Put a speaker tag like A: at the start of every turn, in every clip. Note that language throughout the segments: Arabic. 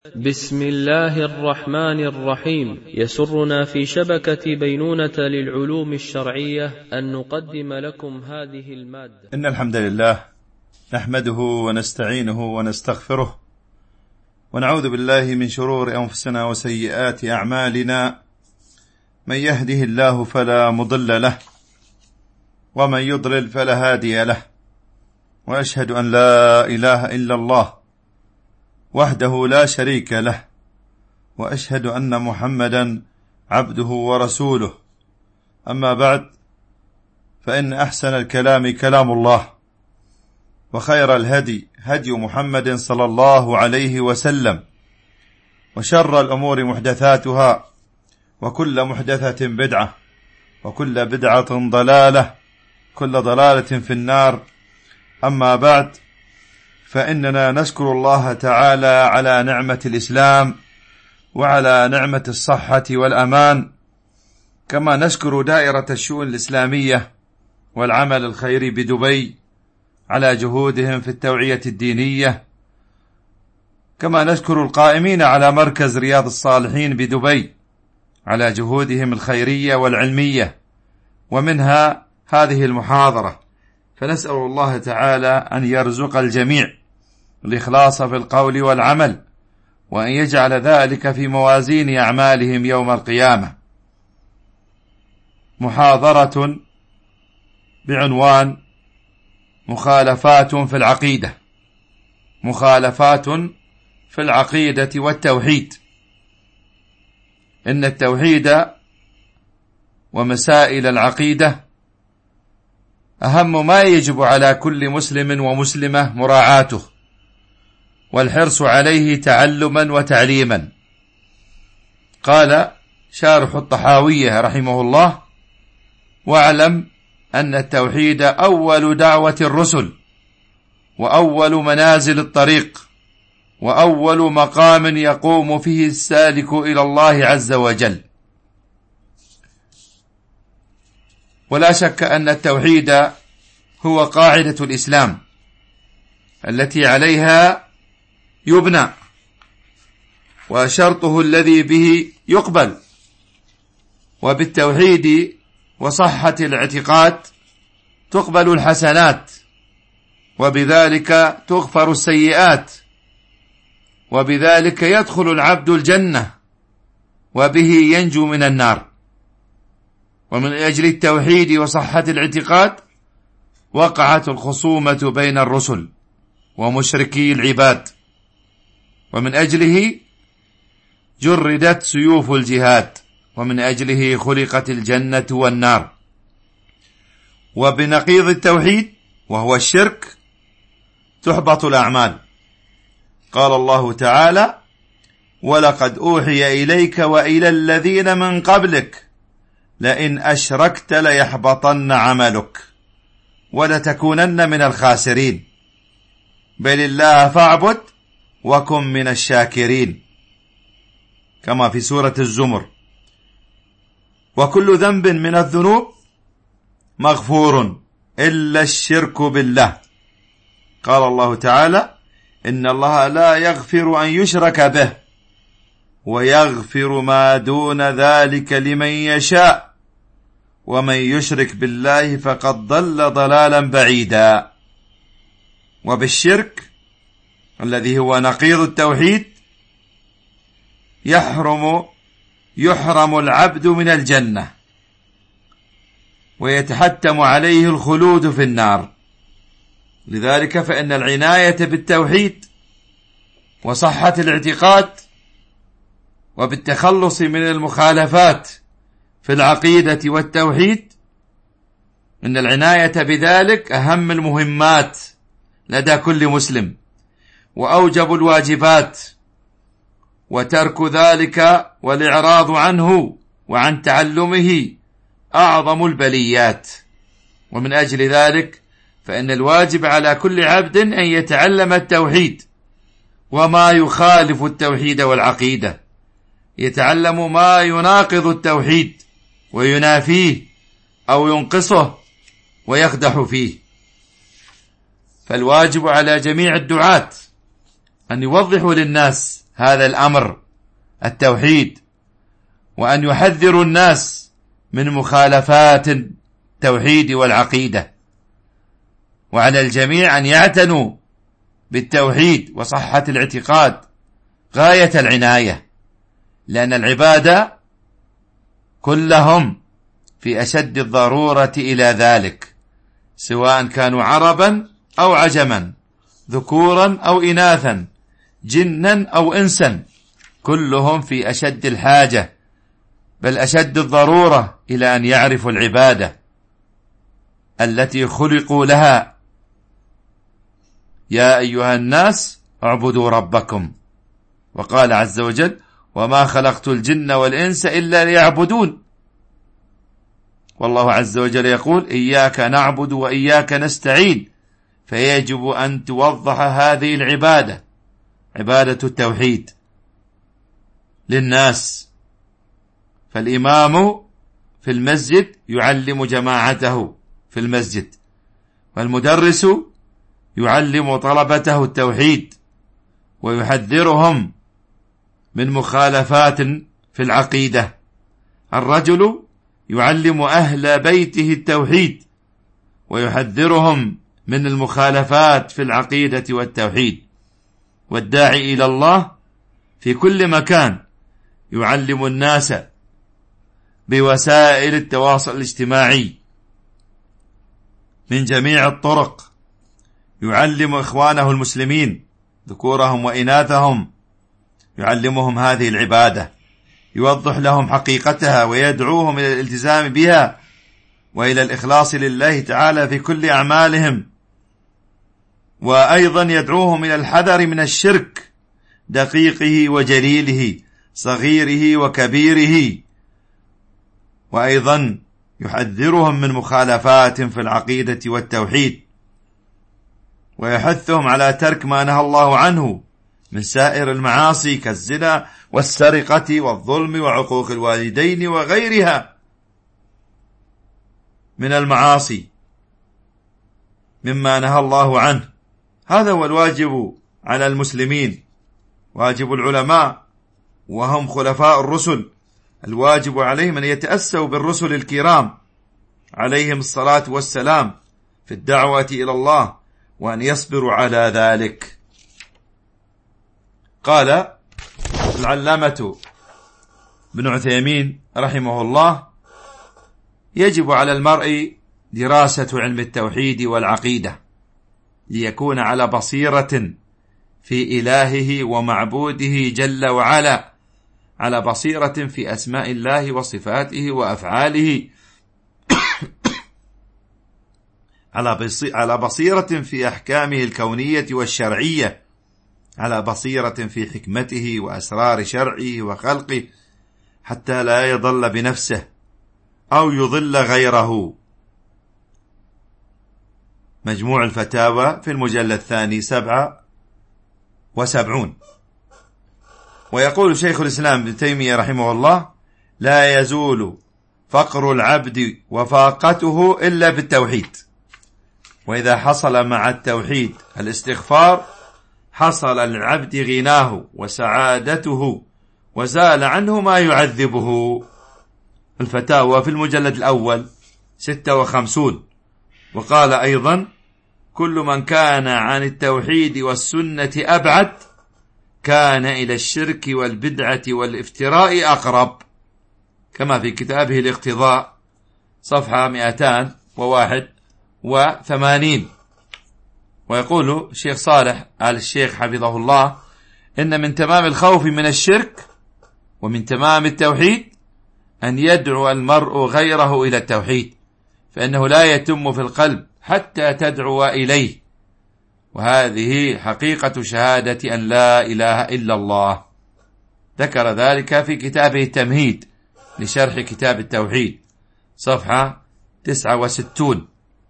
A: بسم الله الرحمن الرحيم. يسرنا في شبكة بينونة للعلوم الشرعية أن نقدم لكم هذه المادة.
B: إن الحمد لله نحمده ونستعينه ونستغفره ونعوذ بالله من شرور أنفسنا وسيئات أعمالنا. من يهده الله فلا مضل له ومن يضلل فلا هادي له، وأشهد أن لا إله إلا الله وحده لا شريك له، وأشهد أن محمدا عبده ورسوله. أما بعد، فإن أحسن الكلام كلام الله، وخير الهدي هدي محمد صلى الله عليه وسلم، وشر الأمور محدثاتها، وكل محدثة بدعة، وكل بدعة ضلالة، كل ضلالة في النار. أما بعد، فإننا نشكر الله تعالى على نعمة الإسلام وعلى نعمة الصحة والأمان، كما نشكر دائرة الشؤون الإسلامية والعمل الخيري بدبي على جهودهم في التوعية الدينية، كما نشكر القائمين على مركز رياض الصالحين بدبي على جهودهم الخيرية والعلمية، ومنها هذه المحاضرة. فنسأل الله تعالى أن يرزق الجميع الإخلاص في القول والعمل، وأن يجعل ذلك في موازين أعمالهم يوم القيامة. محاضرة بعنوان مخالفات في العقيدة. مخالفات في العقيدة والتوحيد. إن التوحيد ومسائل العقيدة أهم ما يجب على كل مسلم ومسلمة مراعاته والحرص عليه تعلما وتعليما. قال شارح الطحاوية رحمه الله: واعلم أن التوحيد أول دعوة الرسل، وأول منازل الطريق، وأول مقام يقوم فيه السالك إلى الله عز وجل. ولا شك أن التوحيد هو قاعدة الإسلام التي عليها يبنى، وشرطه الذي به يقبل. وبالتوحيد وصحة الاعتقاد تقبل الحسنات، وبذلك تغفر السيئات، وبذلك يدخل العبد الجنة، وبه ينجو من النار. ومن أجل التوحيد وصحة الاعتقاد وقعت الخصومة بين الرسل ومشركي العباد، ومن أجله جردت سيوف الجهاد، ومن أجله خلقت الجنة والنار. وبنقيض التوحيد وهو الشرك تحبط الأعمال. قال الله تعالى: ولقد أوحي إليك وإلى الذين من قبلك لئن أشركت ليحبطن عملك ولتكونن من الخاسرين بل الله فاعبد وكن من الشاكرين، كما في سورة الزمر. وكل ذنب من الذنوب مغفور إلا الشرك بالله. قال الله تعالى: إن الله لا يغفر أن يشرك به ويغفر ما دون ذلك لمن يشاء ومن يشرك بالله فقد ضل ضلالا بعيدا. وبالشرك الذي هو نقيض التوحيد يحرم العبد من الجنة، ويتحتم عليه الخلود في النار. لذلك فإن العناية بالتوحيد وصحة الاعتقاد وبالتخلص من المخالفات في العقيدة والتوحيد، إن العناية بذلك أهم المهمات لدى كل مسلم وأوجب الواجبات، وترك ذلك والإعراض عنه وعن تعلمه أعظم البليات. ومن أجل ذلك فإن الواجب على كل عبد أن يتعلم التوحيد وما يخالف التوحيد والعقيدة، يتعلم ما يناقض التوحيد وينافيه أو ينقصه ويقدح فيه. فالواجب على جميع الدعاة أن يوضحوا للناس هذا الأمر التوحيد، وأن يحذروا الناس من مخالفات التوحيد والعقيدة، وعلى الجميع أن يعتنوا بالتوحيد وصحة الاعتقاد غاية العناية، لأن العبادة كلهم في أشد الضرورة إلى ذلك، سواء كانوا عربا أو عجما، ذكورا أو إناثا، جنا أو إنسا، كلهم في أشد الحاجة بل أشد الضرورة إلى أن يعرفوا العبادة التي خلقوا لها. يا أيها الناس اعبدوا ربكم، وقال عز وجل وما خلقت الجن والإنس إلا ليعبدون. والله عز وجل يقول إياك نعبد وإياك نستعين، فيجب أن توضح هذه العبادة، عبادة التوحيد، للناس. فالإمام في المسجد يعلم جماعته في المسجد، والمدرس يعلم طلبته التوحيد ويحذرهم من مخالفات في العقيدة. الرجل يعلم أهل بيته التوحيد ويحذرهم من المخالفات في العقيدة والتوحيد. والداعي إلى الله في كل مكان يعلم الناس بوسائل التواصل الاجتماعي من جميع الطرق، يعلم إخوانه المسلمين ذكورهم وإناثهم، يعلمهم هذه العبادة، يوضح لهم حقيقتها ويدعوهم إلى الالتزام بها وإلى الإخلاص لله تعالى في كل أعمالهم، وأيضا يدعوهم إلى الحذر من الشرك دقيقه وجليله، صغيره وكبيره، وأيضا يحذرهم من مخالفات في العقيدة والتوحيد، ويحثهم على ترك ما نهى الله عنه من سائر المعاصي كالزنا والسرقة والظلم وعقوق الوالدين وغيرها من المعاصي مما نهى الله عنه. هذا هو الواجب على المسلمين، واجب العلماء وهم خلفاء الرسل، الواجب عليهم أن يتأسوا بالرسل الكرام عليهم الصلاة والسلام في الدعوة إلى الله، وأن يصبروا على ذلك. قال العلامة ابن عثيمين رحمه الله يجب على المرء دراسة علم التوحيد والعقيدة ليكون على بصيرة في إلهه ومعبوده جل وعلا، على بصيرة في أسماء الله وصفاته وأفعاله، على بصيرة في أحكامه الكونية والشرعية، على بصيرة في حكمته وأسرار شرعه وخلقه، حتى لا يضل بنفسه أو يضل غيره. مجموع الفتاوى في المجلد الثاني 77. ويقول شيخ الإسلام ابن تيمية رحمه الله لا يزول فقر العبد وفاقته إلا بالتوحيد، وإذا حصل مع التوحيد الاستغفار حصل للعبد غناه وسعادته وزال عنه ما يعذبه. الفتاوى في المجلد الأول 56. وقال أيضا كل من كان عن التوحيد والسنة أبعد كان إلى الشرك والبدعة والافتراء أقرب، كما في كتابه الاقتضاء صفحة 281. ويقول الشيخ صالح آل الشيخ حفظه الله إن من تمام الخوف من الشرك ومن تمام التوحيد أن يدعو المرء غيره إلى التوحيد، فإنه لا يتم في القلب حتى تدعو إليه، وهذه حقيقة شهادة أن لا إله إلا الله. ذكر ذلك في كتابه التمهيد لشرح كتاب التوحيد صفحة 69.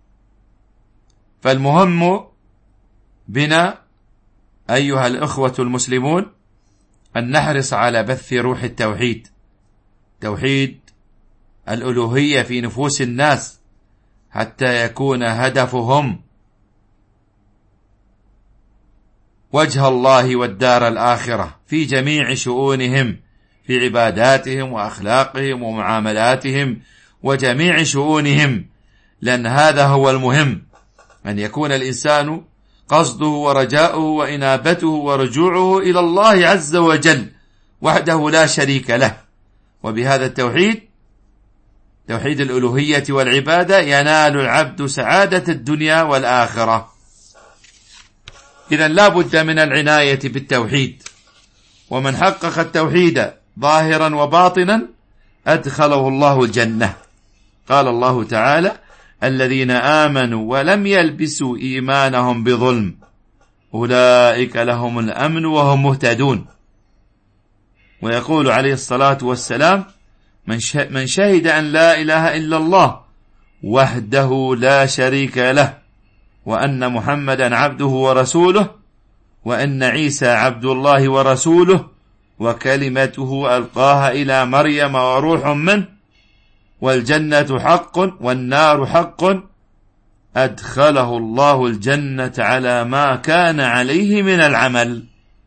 B: فالمهم بنا أيها الأخوة المسلمون أن نحرص على بث روح التوحيد، توحيد الألوهية في نفوس الناس، حتى يكون هدفهم وجه الله والدار الآخرة في جميع شؤونهم، في عباداتهم وأخلاقهم ومعاملاتهم وجميع شؤونهم، لأن هذا هو المهم، أن يكون الإنسان قصده ورجاؤه وإنابته ورجوعه إلى الله عز وجل وحده لا شريك له. وبهذا التوحيد، توحيد الألوهية والعبادة، ينال العبد سعادة الدنيا والآخرة. إذن لا بد من العناية بالتوحيد، ومن حقق التوحيد ظاهرا وباطنا أدخله الله الجنة. قال الله تعالى: الذين آمنوا ولم يلبسوا إيمانهم بظلم أولئك لهم الأمن وهم مهتدون. ويقول عليه الصلاة والسلام: من شهد أن لا إله إلا الله وحده لا شريك له، وأن محمدا عبده ورسوله، وأن عيسى عبد الله ورسوله، وكلمته ألقاها إلى مريم وروح منه، والجنة حق والنار حق، أدخله الله الجنة على ما كان عليه من العمل.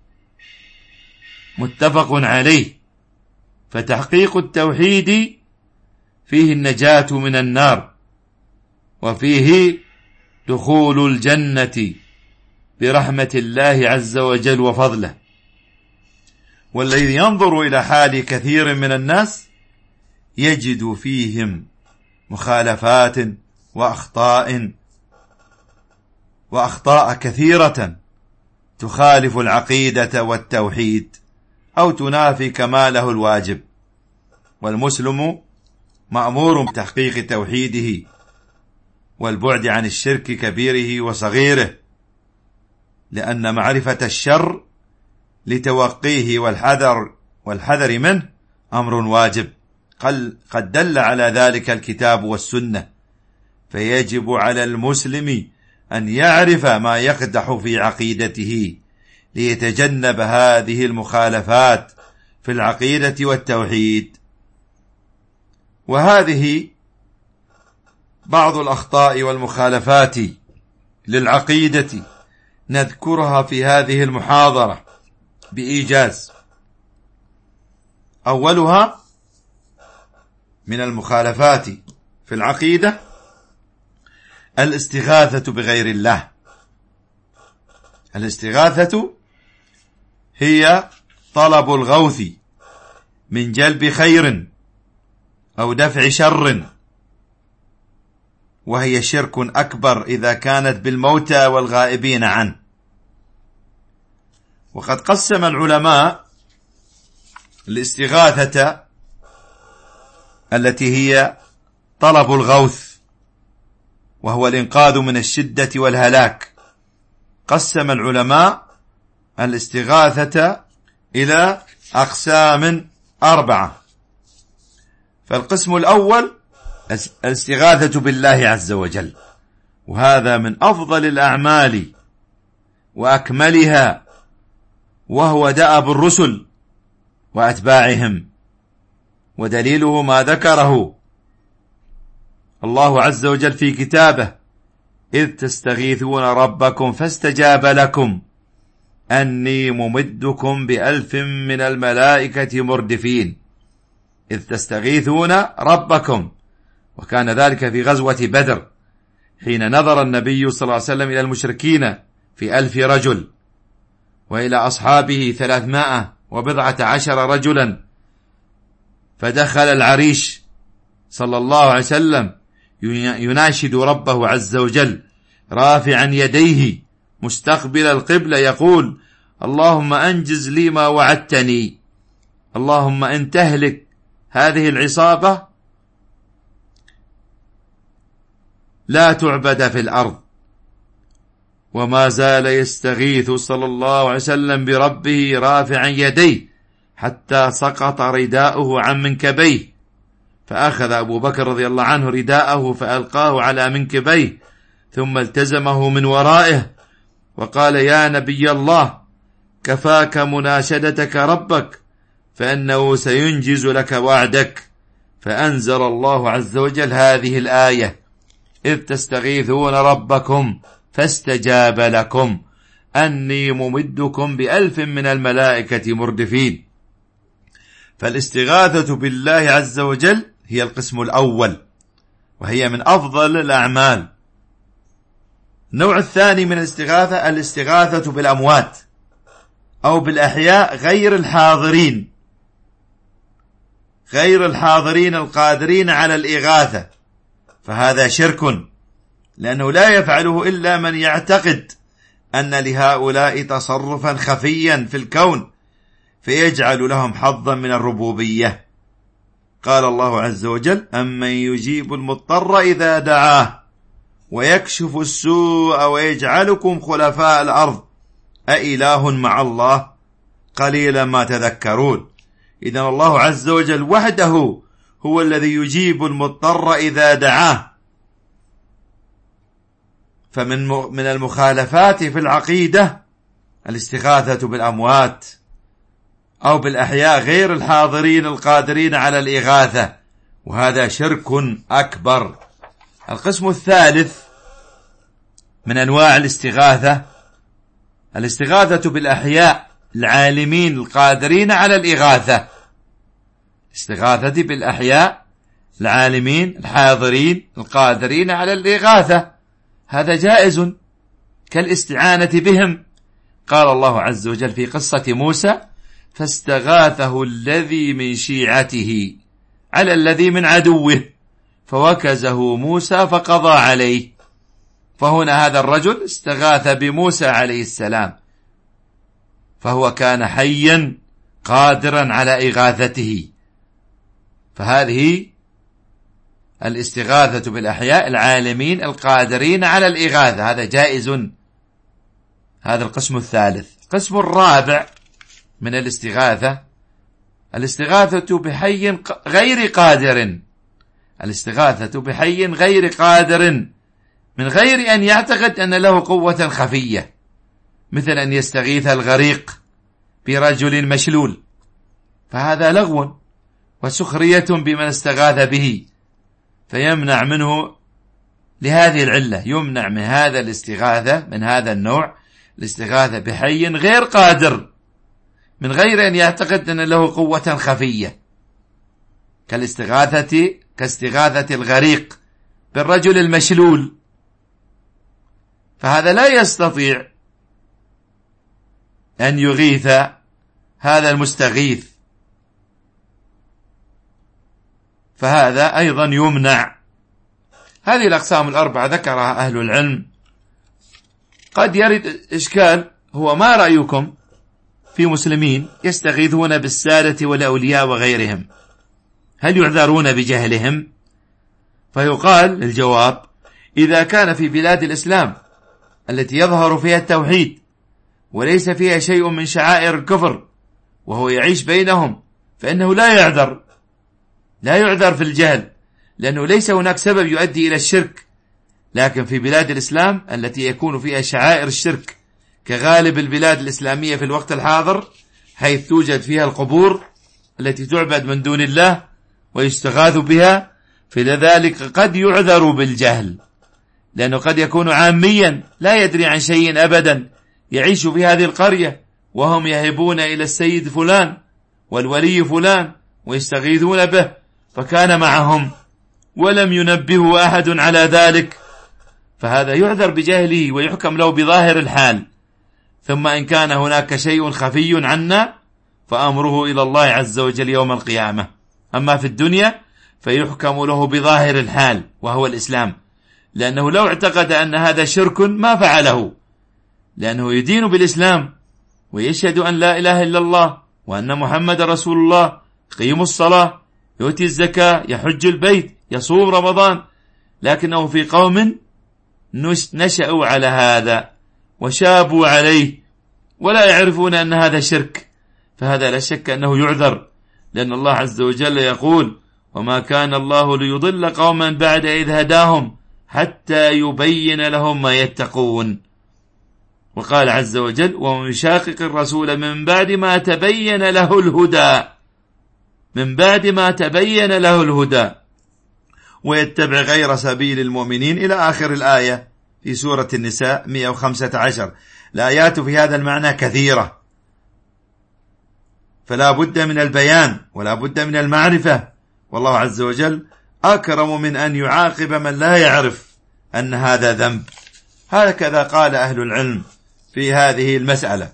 B: متفق عليه. فتحقيق التوحيد فيه النجاة من النار، وفيه دخول الجنة برحمة الله عز وجل وفضله. والذي ينظر إلى حال كثير من الناس يجد فيهم مخالفات وأخطاء كثيرة تخالف العقيدة والتوحيد أو تنافي كماله الواجب. والمسلم مأمور بتحقيق توحيده والبعد عن الشرك كبيره وصغيره، لأن معرفة الشر لتوقيه والحذر منه أمر واجب، قد دل على ذلك الكتاب والسنة. فيجب على المسلم أن يعرف ما يقدح في عقيدته ليتجنب هذه المخالفات في العقيدة والتوحيد. وهذه بعض الأخطاء والمخالفات للعقيدة نذكرها في هذه المحاضرة بإيجاز. أولها من المخالفات في العقيدة الاستغاثة بغير الله. الاستغاثة هي طلب الغوث من جلب خير أو دفع شر، وهي شرك أكبر إذا كانت بالموتى والغائبين عنه. وقد قسم العلماء الاستغاثة التي هي طلب الغوث وهو الإنقاذ من الشدة والهلاك، قسم العلماء الاستغاثة إلى أقسام 4. فالقسم الأول الاستغاثة بالله عز وجل، وهذا من أفضل الأعمال وأكملها، وهو دأب الرسل وأتباعهم، ودليله ما ذكره الله عز وجل في كتابه: إذ تستغيثون ربكم فاستجاب لكم أني ممدكم ب1000 من الملائكة مردفين. إذ تستغيثون ربكم، وكان ذلك في غزوة بدر، حين نظر النبي صلى الله عليه وسلم إلى المشركين في 1000 رجل، وإلى أصحابه 310 رجلا، فدخل العريش صلى الله عليه وسلم يناشد ربه عز وجل رافعا يديه مستقبل القبلة يقول: اللهم أنجز لي ما وعدتني، اللهم إن تهلك هذه العصابة لا تعبد في الأرض. وما زال يستغيث صلى الله عليه وسلم بربه رافعا يديه حتى سقط رداؤه عن منكبيه، فأخذ أبو بكر رضي الله عنه رداءه فألقاه على منكبيه، ثم التزمه من ورائه وقال: يا نبي الله، كفاك مناشدتك ربك فإنه سينجز لك وعدك. فأنزل الله عز وجل هذه الآية: إذ تستغيثون ربكم فاستجاب لكم أني ممدكم ب1000 من الملائكة مردفين. فالاستغاثة بالله عز وجل هي القسم الأول، وهي من أفضل الأعمال. النوع الثاني من الاستغاثة بالأموات أو بالأحياء غير الحاضرين القادرين على الإغاثة، فهذا شرك، لأنه لا يفعله إلا من يعتقد أن لهؤلاء تصرفا خفيا في الكون فيجعل لهم حظا من الربوبية. قال الله عز وجل: أمن يجيب المضطر إذا دعاه ويكشف السوء ويجعلكم خلفاء الأرض أإله مع الله قليلا ما تذكرون. إذن الله عز وجل وحده هو الذي يجيب المضطر إذا دعاه. فمن المخالفات في العقيدة الاستغاثة بالأموات أو بالأحياء غير الحاضرين القادرين على الإغاثة، وهذا شرك أكبر. القسم الثالث من أنواع الاستغاثة بالأحياء العالمين القادرين على الإغاثة. استغاثة بالأحياء العالمين الحاضرين القادرين على الإغاثة، هذا جائز كالاستعانة بهم. قال الله عز وجل في قصة موسى: فاستغاثه الذي من شيعته على الذي من عدوه فوكزه موسى فقضى عليه. فهنا هذا الرجل استغاث بموسى عليه السلام، فهو كان حيا قادرا على إغاثته. فهذه الاستغاثة بالأحياء العالمين القادرين على الإغاثة، هذا جائز. هذا القسم الثالث. القسم الرابع من الاستغاثة بحي غير قادر. الاستغاثة بحي غير قادر من غير أن يعتقد أن له قوة خفية، مثل أن يستغيث الغريق برجل مشلول، فهذا لغو وسخرية بمن استغاث به، فيمنع منه لهذه العلة، يمنع من هذا الاستغاثة من هذا النوع، الاستغاثة بحي غير قادر من غير أن يعتقد أن له قوة خفية، كاستغاثة الغريق بالرجل المشلول، فهذا لا يستطيع أن يغيث هذا المستغيث، فهذا أيضا يمنع. هذه الأقسام الأربعة ذكرها أهل العلم. قد يرد إشكال: هو ما رأيكم في مسلمين يستغيثون بالسادة والأولياء وغيرهم، هل يعذرون بجهلهم؟ فيقال الجواب: إذا كان في بلاد الإسلام التي يظهر فيها التوحيد وليس فيها شيء من شعائر الكفر وهو يعيش بينهم، فإنه لا يعذر في الجهل، لأنه ليس هناك سبب يؤدي إلى الشرك. لكن في بلاد الإسلام التي يكون فيها شعائر الشرك كغالب البلاد الإسلامية في الوقت الحاضر، حيث توجد فيها القبور التي تعبد من دون الله ويستغاث بها، فلذلك قد يعذر بالجهل، لأنه قد يكون عاميا لا يدري عن شيء أبدا، يعيش في هذه القرية وهم يهبون إلى السيد فلان والولي فلان ويستغيثون به، فكان معهم ولم ينبهه أحد على ذلك، فهذا يعذر بجهله ويحكم له بظاهر الحال. ثم إن كان هناك شيء خفي عنا فأمره إلى الله عز وجل يوم القيامة. أما في الدنيا فيحكم له بظاهر الحال وهو الإسلام، لأنه لو اعتقد أن هذا شرك ما فعله، لأنه يدين بالإسلام ويشهد أن لا إله إلا الله وأن محمد رسول الله، يقيم الصلاة، يؤتي الزكاة، يحج البيت، يصوم رمضان، لكنه في قوم نشأوا على هذا وشابوا عليه ولا يعرفون أن هذا شرك، فهذا لا شك أنه يعذر، لأن الله عز وجل يقول: وما كان الله ليضل قوما بعد إذ هداهم حتى يبين لهم ما يتقون. وقال عز وجل: ومن يشاقق الرسول من بعد ما تبين له الهدى ويتبع غير سبيل المؤمنين إلى آخر الآية في سورة النساء 115. الآيات في هذا المعنى كثيرة، فلا بد من البيان ولا بد من المعرفة، والله عز وجل أكرم من أن يعاقب من لا يعرف أن هذا ذنب. هكذا قال أهل العلم في هذه المسألة.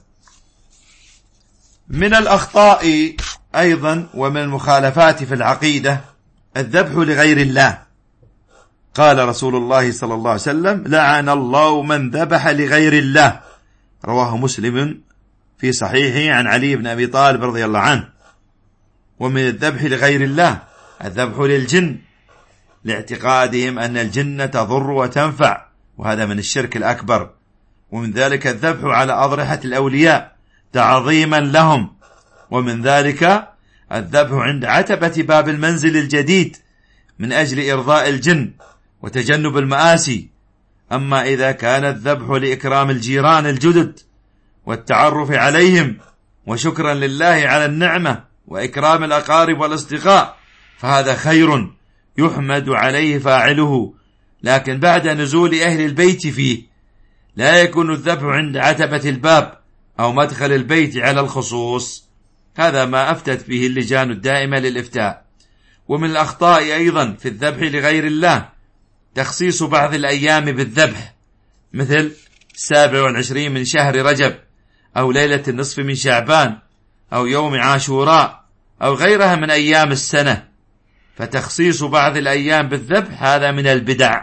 B: من الأخطاء أيضا ومن المخالفات في العقيدة الذبح لغير الله. قال رسول الله صلى الله عليه وسلم: لعن الله من ذبح لغير الله، رواه مسلم في صحيحه عن علي بن أبي طالب رضي الله عنه. ومن الذبح لغير الله الذبح للجن، لاعتقادهم أن الجن تضر وتنفع، وهذا من الشرك الأكبر. ومن ذلك الذبح على أضرحة الأولياء تعظيما لهم. ومن ذلك الذبح عند عتبة باب المنزل الجديد من أجل إرضاء الجن وتجنب المآسي. أما إذا كان الذبح لإكرام الجيران الجدد والتعرف عليهم وشكرا لله على النعمة وإكرام الأقارب والأصدقاء فهذا خير يحمد عليه فاعله، لكن بعد نزول أهل البيت فيه. لا يكون الذبح عند عتبة الباب أو مدخل البيت على الخصوص. هذا ما أفتت به اللجان الدائمة للإفتاء. ومن الأخطاء أيضا في الذبح لغير الله تخصيص بعض الأيام بالذبح، مثل 27 من شهر رجب، أو ليلة النصف من شعبان، أو يوم عاشوراء، أو غيرها من أيام السنة. فتخصيص بعض الأيام بالذبح هذا من البدع،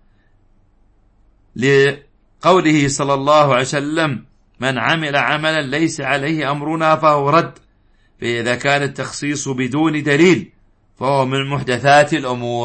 B: لقوله صلى الله عليه وسلم: من عمل عملا ليس عليه أمرنا فهو رد. فإذا كان التخصيص بدون دليل فهو من محدثات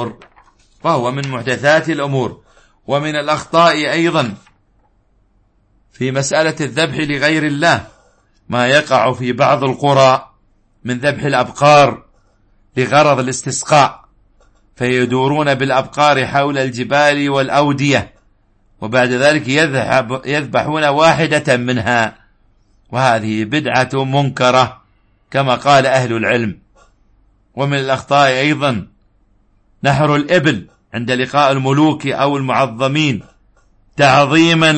B: الأمور. ومن الأخطاء أيضا في مسألة الذبح لغير الله ما يقع في بعض القرى من ذبح الأبقار لغرض الاستسقاء، فيدورون بالأبقار حول الجبال والأودية، وبعد ذلك يذبحون واحدة منها، وهذه بدعة منكرة كما قال أهل العلم. ومن الأخطاء أيضا نحر الإبل عند لقاء الملوك أو المعظمين تعظيما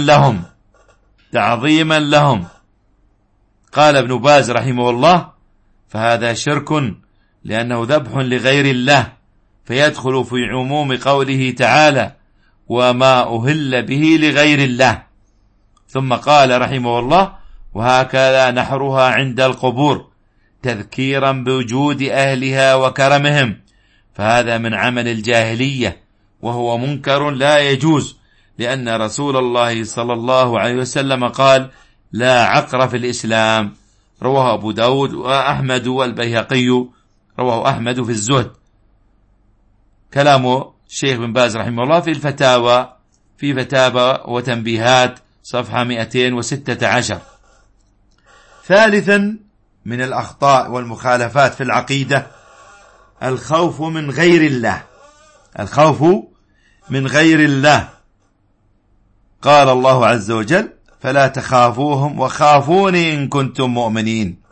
B: لهم. قال ابن باز رحمه الله: فهذا شرك لأنه ذبح لغير الله، فيدخل في عموم قوله تعالى: وما أهل به لغير الله. ثم قال رحمه الله: وهكذا نحرها عند القبور تذكيرا بوجود أهلها وكرمهم، فهذا من عمل الجاهلية وهو منكر لا يجوز، لأن رسول الله صلى الله عليه وسلم قال: لا عقر في الإسلام. رواه أبو داود وأحمد والبيهقي، رواه أحمد في الزهد. كلام الشيخ بن باز رحمه الله في الفتاوى، في فتاوى وتنبيهات صفحة 216. ثالثا من الأخطاء والمخالفات في العقيدة الخوف من غير الله. قال الله عز وجل: فلا تخافوهم وخافوني إن كنتم مؤمنين.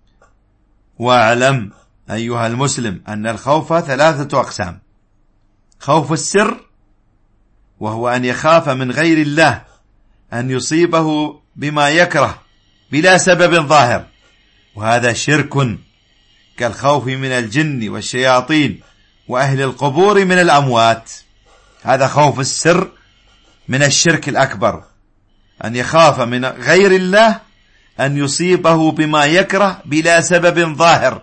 B: واعلم أيها المسلم أن الخوف 3 أقسام: خوف السر، وهو أن يخاف من غير الله أن يصيبه بما يكره بلا سبب ظاهر، وهذا شرك، كالخوف من الجن والشياطين وأهل القبور من الأموات. هذا خوف السر من الشرك الأكبر، أن يخاف من غير الله أن يصيبه بما يكره بلا سبب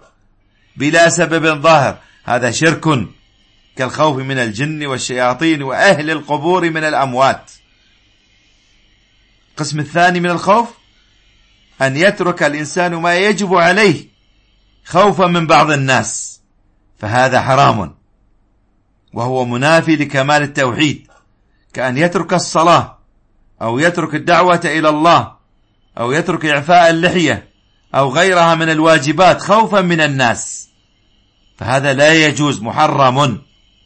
B: ظاهر، هذا شرك، كالخوف من الجن والشياطين وأهل القبور من الأموات. القسم الثاني من الخوف أن يترك الإنسان ما يجب عليه خوفا من بعض الناس، فهذا حرام وهو منافي لكمال التوحيد، كأن يترك الصلاة أو يترك الدعوة إلى الله أو يترك إعفاء اللحية أو غيرها من الواجبات خوفا من الناس، فهذا لا يجوز، محرم.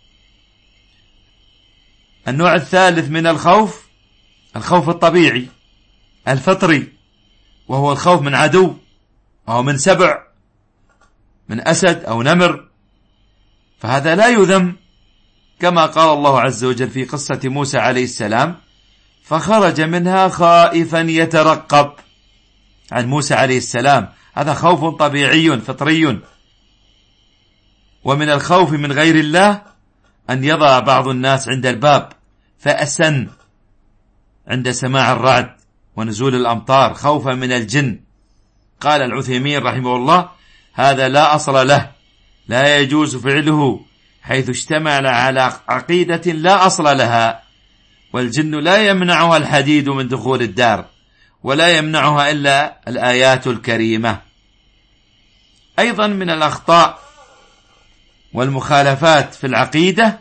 B: النوع الثالث من الخوف الطبيعي الفطري، وهو الخوف من عدو أو من سبع، من أسد أو نمر، فهذا لا يذم، كما قال الله عز وجل في قصة موسى عليه السلام: فخرج منها خائفا يترقب عن موسى عليه السلام. هذا خوف طبيعي فطري. ومن الخوف من غير الله أن يضع بعض الناس عند الباب فأسا عند سماع الرعد ونزول الأمطار خوفا من الجن. قال العثيمين رحمه الله: هذا لا أصل له، لا يجوز فعله حيث اشتمل على عقيدة لا أصل لها. والجن لا يمنعها الحديد من دخول الدار، ولا يمنعها إلا الآيات الكريمة. أيضا من الأخطاء والمخالفات في العقيدة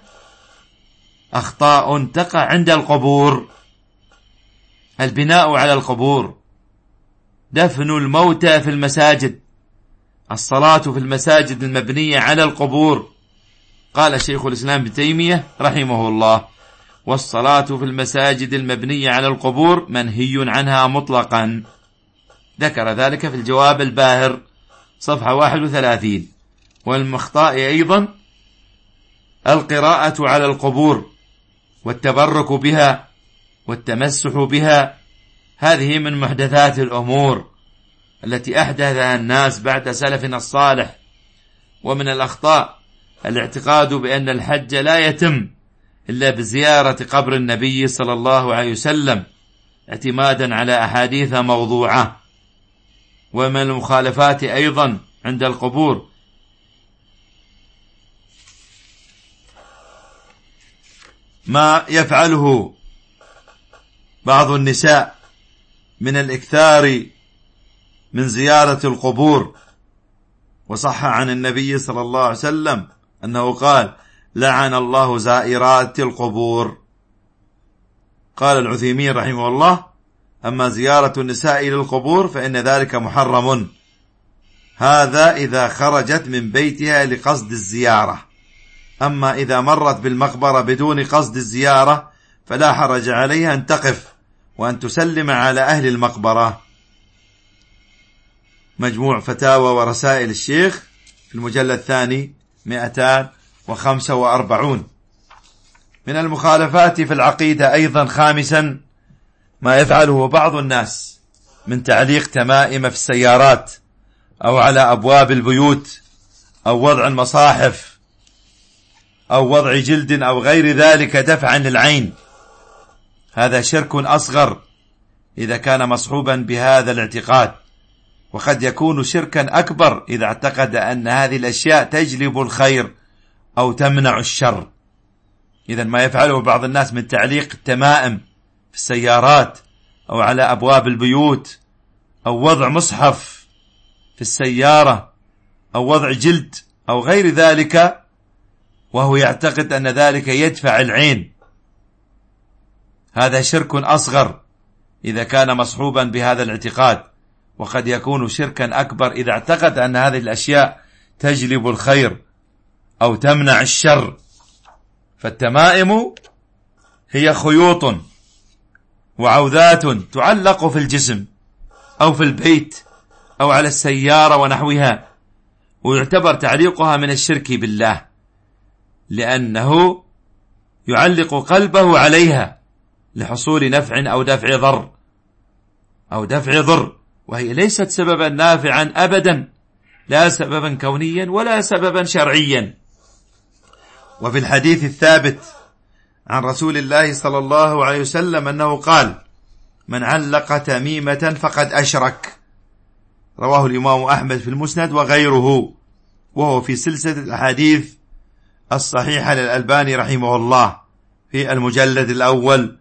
B: أخطاء تقع عند القبور: البناء على القبور، دفن الموتى في المساجد، الصلاة في المساجد المبنية على القبور. قال شيخ الإسلام ابن تيمية رحمه الله: والصلاة في المساجد المبنية على القبور منهي عنها مطلقا. ذكر ذلك في الجواب الباهر صفحة 31. والمخطاء أيضا القراءة على القبور والتبرك بها والتمسح بها. هذه من محدثات الأمور التي أحدثها الناس بعد سلفنا الصالح. ومن الأخطاء الاعتقاد بأن الحج لا يتم إلا بزيارة قبر النبي صلى الله عليه وسلم اعتمادا على أحاديث موضوعة. ومن المخالفات أيضا عند القبور ما يفعله بعض النساء من الإكثار من زيارة القبور. وصح عن النبي صلى الله عليه وسلم أنه قال: لعن الله زائرات القبور. قال العثيمين رحمه الله: أما زيارة النساء للقبور فإن ذلك محرم، هذا إذا خرجت من بيتها لقصد الزيارة. أما إذا مرت بالمقبرة بدون قصد الزيارة فلا حرج عليها أن تقف وأن تسلم على أهل المقبرة. مجموع فتاوى ورسائل الشيخ في المجلد الثاني 245. من المخالفات في العقيدة أيضا خامسا ما يفعله بعض الناس من تعليق تمائم في السيارات أو على أبواب البيوت أو وضع المصاحف أو وضع جلد أو غير ذلك دفعا للعين. هذا شرك أصغر إذا كان مصحوبا بهذا الاعتقاد، وقد يكون شركا أكبر إذا اعتقد أن هذه الأشياء تجلب الخير أو تمنع الشر. إذن ما يفعله بعض الناس من تعليق التمائم في السيارات أو على أبواب البيوت أو وضع مصحف في السيارة أو وضع جلد أو غير ذلك وهو يعتقد أن ذلك يدفع العين، هذا شرك أصغر إذا كان مصحوبا بهذا الاعتقاد، وقد يكون شركا أكبر إذا اعتقد أن هذه الأشياء تجلب الخير أو تمنع الشر. فالتمائم هي خيوط وعوذات تعلق في الجسم أو في البيت أو على السيارة ونحوها، ويعتبر تعليقها من الشرك بالله، لأنه يعلق قلبه عليها لحصول نفع أو دفع ضر، وهي ليست سببا نافعا أبدا، لا سببا كونيا ولا سببا شرعيا. وفي الحديث الثابت عن رسول الله صلى الله عليه وسلم أنه قال: من علق تميمة فقد أشرك. رواه الإمام أحمد في المسند وغيره، وهو في سلسلة الأحاديث الصحيحة للألباني رحمه الله في المجلد الأول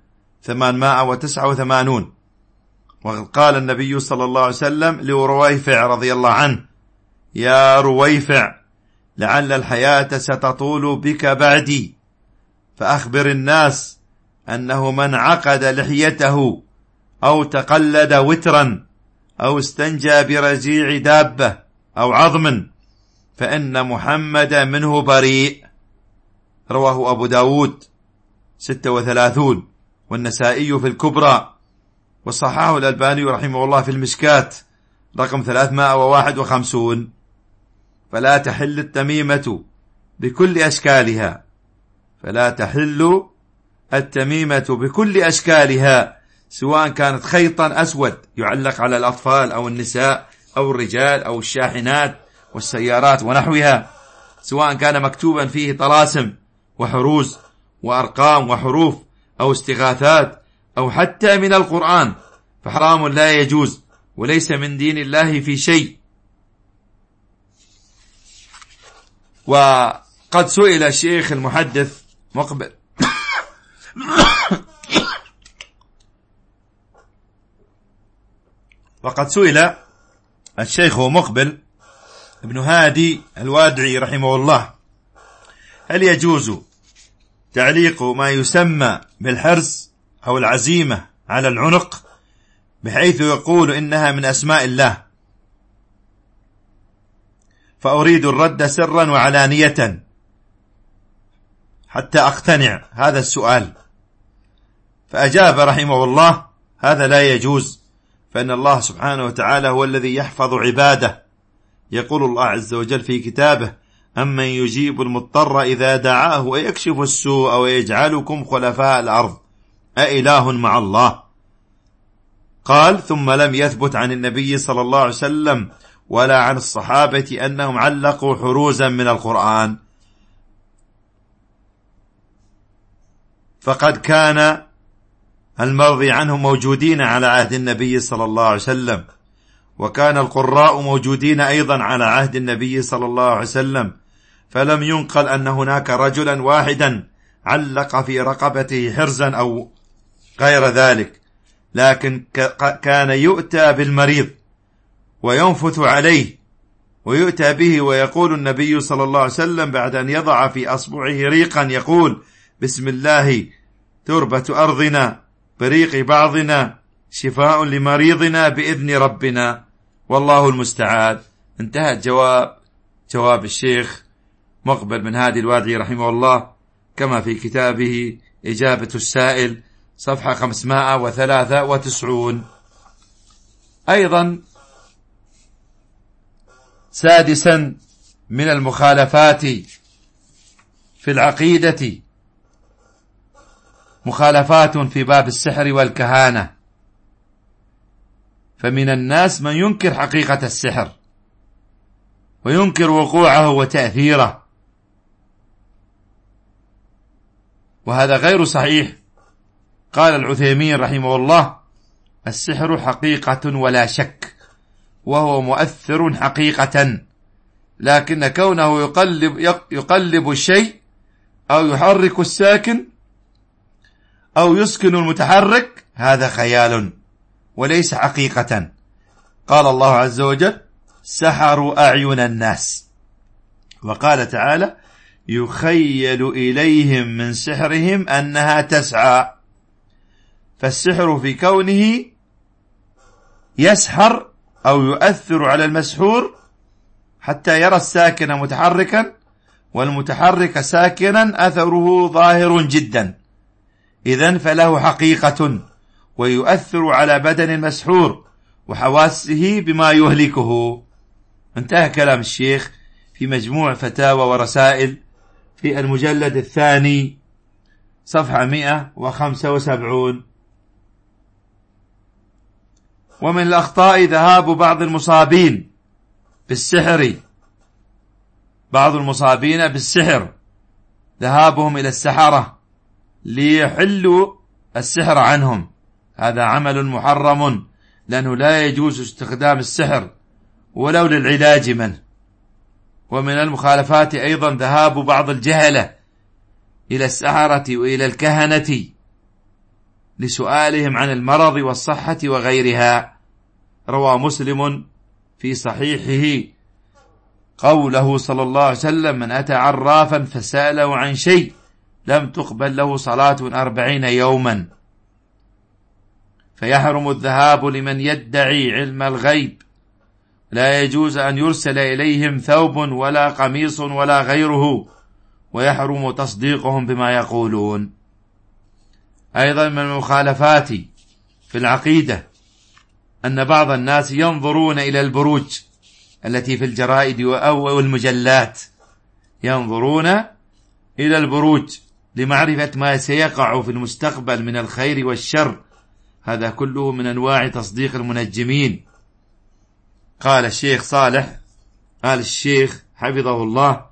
B: 889. وقد قال النبي صلى الله عليه وسلم لرويفع رضي الله عنه: يا رويفع، لعل الحياة ستطول بك بعدي، فأخبر الناس أنه من عقد لحيته أو تقلد وترا أو استنجى برجيع دابة أو عظم فإن محمد منه بريء. رواه أبو داود 36 والنسائي في الكبرى، وصححه الألباني رحمه الله في المشكات رقم 351. فلا تحل التميمة بكل أشكالها، فلا تحل التميمة بكل أشكالها، سواء كانت خيطا أسود يعلق على الأطفال أو النساء أو الرجال أو الشاحنات والسيارات ونحوها، سواء كان مكتوبا فيه طلاسم وحروز وأرقام وحروف أو استغاثات أو حتى من القرآن، فحرام لا يجوز وليس من دين الله في شيء. وقد سئل الشيخ المحدث مقبل وقد سئل الشيخ مقبل ابن هادي الوادعي رحمه الله: هل يجوز تعليق ما يسمى بالحرز أو العزيمة على العنق بحيث يقول إنها من أسماء الله؟ فأريد الرد سرا وعلانية حتى أقتنع هذا السؤال. فأجاب رحمه الله: هذا لا يجوز، فإن الله سبحانه وتعالى هو الذي يحفظ عباده. يقول الله عز وجل في كتابه: أمن يجيب المضطر إذا دعاه ويكشف السوء ويجعلكم خلفاء الأرض أإله مع الله. قال: ثم لم يثبت عن النبي صلى الله عليه وسلم ولا عن الصحابة أنهم علقوا حروزا من القرآن، فقد كان المرضي عنهم موجودين على عهد النبي صلى الله عليه وسلم، وكان القراء موجودين أيضا على عهد النبي صلى الله عليه وسلم، فلم ينقل أن هناك رجلا واحدا علق في رقبته حرزا أو غير ذلك، لكن كان يؤتى بالمريض وينفث عليه ويؤتى به، ويقول النبي صلى الله عليه وسلم بعد أن يضع في أصبعه ريقا يقول: بسم الله تربة أرضنا بريق بعضنا شفاء لمريضنا بإذن ربنا والله المستعان. انتهى جواب الشيخ مقبل بن هادي الوادعي رحمه الله، كما في كتابه إجابة السائل صفحة 593. أيضا سادسا من المخالفات في العقيدة مخالفات في باب السحر والكهانة، فمن الناس من ينكر حقيقة السحر وينكر وقوعه وتأثيره، وهذا غير صحيح. قال العثيمين رحمه الله: السحر حقيقة ولا شك، وهو مؤثر حقيقة، لكن كونه يقلب الشيء أو يحرك الساكن أو يسكن المتحرك هذا خيال وليس حقيقة. قال الله عز وجل: سحروا أعين الناس. وقال تعالى: يخيل إليهم من سحرهم أنها تسعى. فالسحر في كونه يسحر أو يؤثر على المسحور حتى يرى الساكن متحركا والمتحرك ساكنا أثره ظاهر جدا، إذن فله حقيقة ويؤثر على بدن المسحور وحواسه بما يهلكه. انتهى كلام الشيخ في مجموع فتاوى ورسائل في المجلد الثاني صفحة 175. ومن الأخطاء ذهاب بعض المصابين بالسحر، بعض المصابين بالسحر ذهابهم إلى السحرة ليحلوا السحر عنهم، هذا عمل محرم، لأنه لا يجوز استخدام السحر ولو للعلاج منه. ومن المخالفات أيضا ذهاب بعض الجهلة إلى السحرة وإلى الكهنة لسؤالهم عن المرض والصحة وغيرها. روى مسلم في صحيحه قوله صلى الله عليه وسلم: من أتى عرافا فسأله عن شيء لم تقبل له صلاة 40 يوما. فيحرم الذهاب لمن يدعي علم الغيب، لا يجوز أن يرسل إليهم ثوب ولا قميص ولا غيره، ويحرم تصديقهم بما يقولون. أيضا من المخالفات في العقيدة أن بعض الناس ينظرون إلى البروج التي في الجرائد أو المجلات، ينظرون إلى البروج لمعرفة ما سيقع في المستقبل من الخير والشر. هذا كله من أنواع تصديق المنجمين. قال الشيخ صالح قال الشيخ حفظه الله: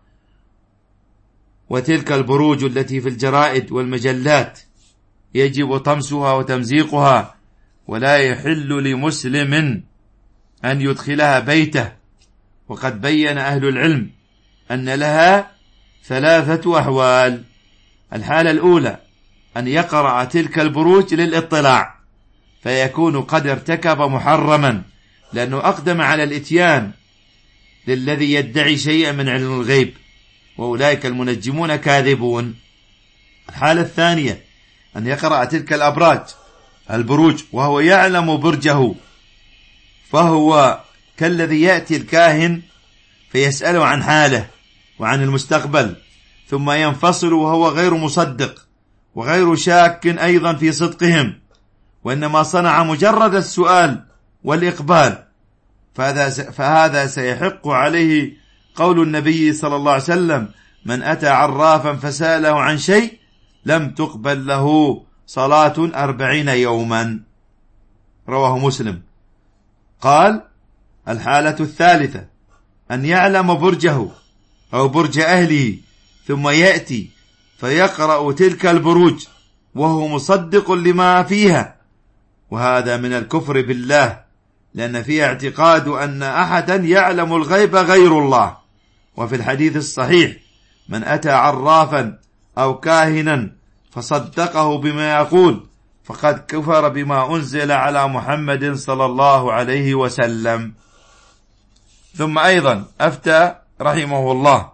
B: وتلك البروج التي في الجرائد والمجلات يجب طمسها وتمزيقها، ولا يحل لمسلم أن يدخلها بيته. وقد بين أهل العلم أن لها 3 أحوال. الحالة الأولى أن يقرأ تلك البروج للإطلاع، فيكون قد ارتكب محرما لأنه أقدم على الإتيان للذي يدعي شيئا من علم الغيب، وأولئك المنجمون كاذبون. الحالة الثانية أن يقرأ تلك البروج وهو يعلم برجه، فهو كالذي يأتي الكاهن فيسأله عن حاله وعن المستقبل، ثم ينفصل وهو غير مصدق وغير شاك أيضا في صدقهم، وإنما صنع مجرد السؤال والإقبال، فهذا سيحق عليه قول النبي صلى الله عليه وسلم: من أتى عرافا فسأله عن شيء لم تقبل له صلاة 40 يوما. رواه مسلم. قال: الحالة الثالثة أن يعلم برجه أو برج أهله، ثم يأتي فيقرأ تلك البروج وهو مصدق لما فيها، وهذا من الكفر بالله، لأن فيه اعتقاد أن أحدا يعلم الغيب غير الله. وفي الحديث الصحيح: من أتى عرافا أو كاهنا فصدقه بما يقول فقد كفر بما أنزل على محمد صلى الله عليه وسلم. ثم أيضا أفتى رحمه الله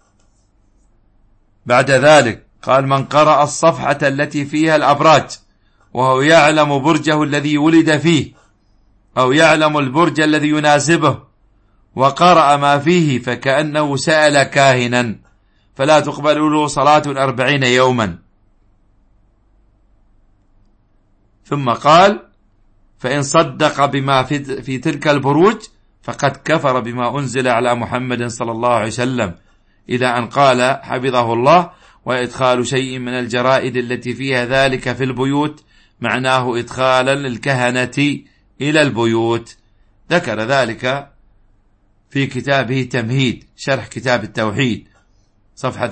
B: بعد ذلك قال: من قرأ الصفحة التي فيها الأبراج وهو يعلم برجه الذي ولد فيه أو يعلم البرج الذي يناسبه وقرأ ما فيه فكأنه سأل كاهنا، فلا تقبل له صلاة 40 يوما. ثم قال: فإن صدق بما في تلك البروج فقد كفر بما أنزل على محمد صلى الله عليه وسلم، إلى أن قال حفظه الله: وإدخال شيء من الجرائد التي فيها ذلك في البيوت معناه إدخالا للكهنة إلى البيوت. ذكر ذلك في كتابه تمهيد شرح كتاب التوحيد صفحة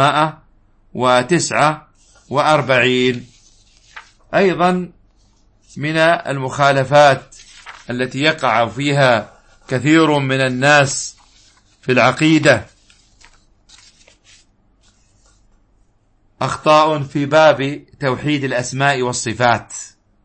B: 349. أيضا من المخالفات التي يقع فيها كثير من الناس في العقيدة أخطاء في باب توحيد الأسماء والصفات.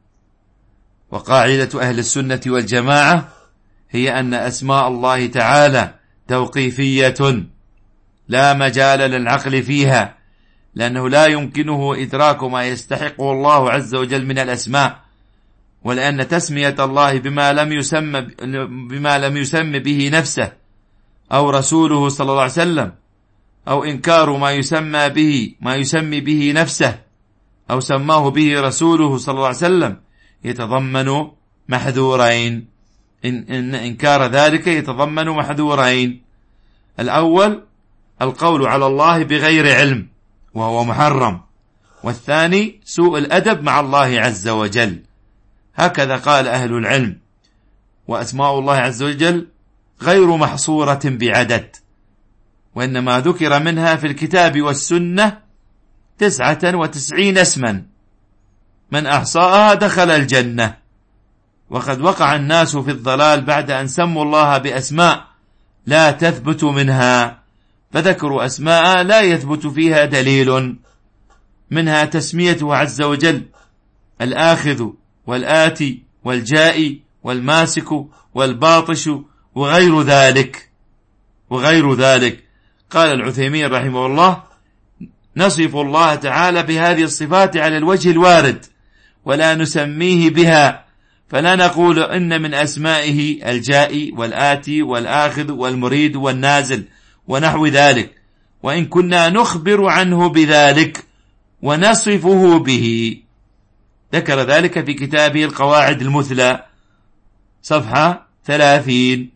B: وقاعدة أهل السنة والجماعة هي أن أسماء الله تعالى توقيفية لا مجال للعقل فيها، لأنه لا يمكنه إدراك ما يستحقه الله عز وجل من الأسماء، ولأن تسمية الله بما لم يسم به نفسه أو رسوله صلى الله عليه وسلم، أو إنكار ما يسمي به نفسه أو سماه به رسوله صلى الله عليه وسلم يتضمن محذورين. إن إنكار ذلك يتضمن محذورين: الأول القول على الله بغير علم وهو محرم، والثاني سوء الأدب مع الله عز وجل. هكذا قال أهل العلم. وأسماء الله عز وجل غير محصورة بعدد، وإنما ذكر منها في الكتاب والسنة 99 اسما، من أحصاها دخل الجنة. وقد وقع الناس في الضلال بعد أن سموا الله بأسماء لا تثبت منها، فذكروا أسماء لا يثبت فيها دليل، منها تسميته عز وجل الآخذ والآتي والجائي والماسك والباطش وغير ذلك. قال العثيمين رحمه الله: نصف الله تعالى بهذه الصفات على الوجه الوارد ولا نسميه بها، فلا نقول إن من أسمائه الجائي والآتي والآخذ والمريد والنازل ونحو ذلك، وإن كنا نخبر عنه بذلك ونصفه به. ذكر ذلك في كتابه القواعد المثلى صفحة 30.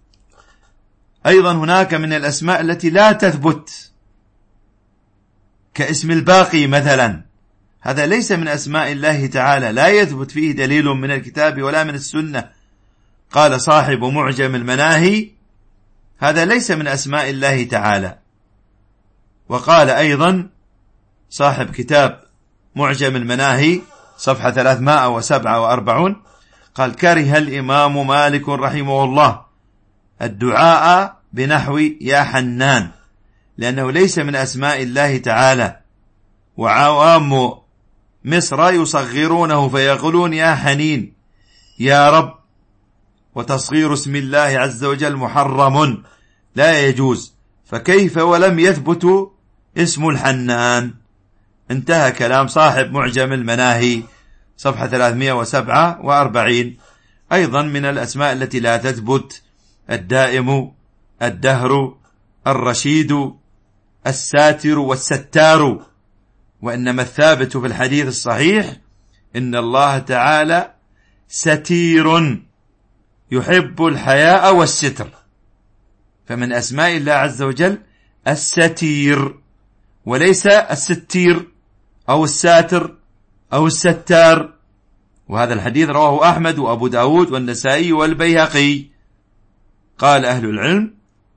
B: أيضا هناك من الأسماء التي لا تثبت كاسم الباقي مثلا، هذا ليس من أسماء الله تعالى، لا يثبت فيه دليل من الكتاب ولا من السنة. قال صاحب معجم المناهي: هذا ليس من أسماء الله تعالى. وقال أيضا صاحب كتاب معجم المناهي صفحة 347، قال: كره الإمام مالك رحمه الله الدعاء بنحو يا حنان، لأنه ليس من أسماء الله تعالى. وعوام مصر يصغرونه فيقولون يا حنين يا رب، وتصغير اسم الله عز وجل محرم لا يجوز، فكيف ولم يثبت اسم الحنان؟ انتهى كلام صاحب معجم المناهي صفحة 347. أيضا من الأسماء التي لا تثبت: الدائم، الدهر، الرشيد، الساتر والستار. وإنما الثابت في الحديث الصحيح إن الله تعالى ستير يحب الحياء والستر، فمن أسماء الله عز وجل الستير، وليس الستير أو الساتر أو الستار. وهذا الحديث رواه أحمد وأبو داود والنسائي والبيهقي. قال أهل العلم: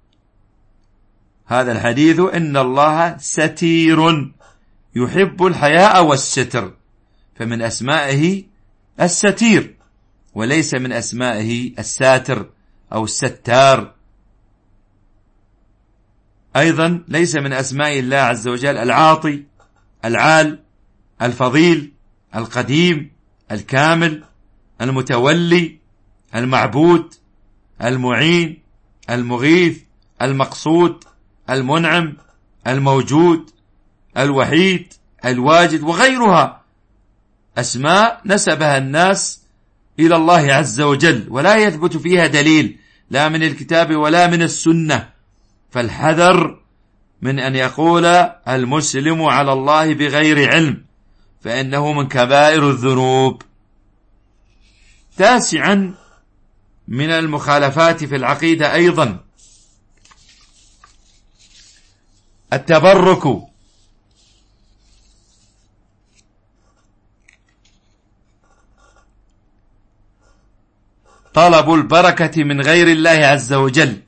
B: هذا الحديث إن الله ستير يحب الحياء والستر، فمن أسمائه الستير، وليس من أسمائه الساتر أو الستار. أيضا ليس من أسماء الله عز وجل العاطي، العال، الفضيل، القديم، الكامل، المتولي، المعبود، المعين، المغيث، المقصود، المنعم، الموجود، الوحيد، الواجد، وغيرها، أسماء نسبها الناس إلى الله عز وجل ولا يثبت فيها دليل لا من الكتاب ولا من السنة. فالحذر من أن يقول المسلم على الله بغير علم، فإنه من كبائر الذنوب. 9 من المخالفات في العقيدة أيضا التبرك. طلب البركة من غير الله عز وجل،